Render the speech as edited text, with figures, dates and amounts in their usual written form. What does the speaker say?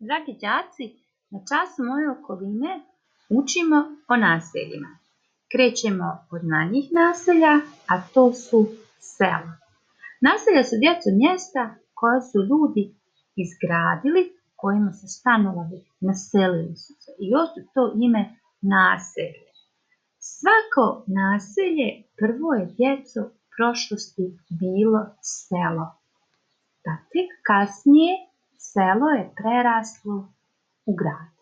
Dragi đaci, na času moje okoline učimo o naseljima. Krećemo od manjih naselja, a to su sela. Naselja su djeco mjesta koja su ljudi izgradili, kojima su stanovali, naselili su se i još su to ime naselje. Svako naselje prvo je djeco u prošlosti bilo selo, pa tek kasnije selo je preraslo u grad.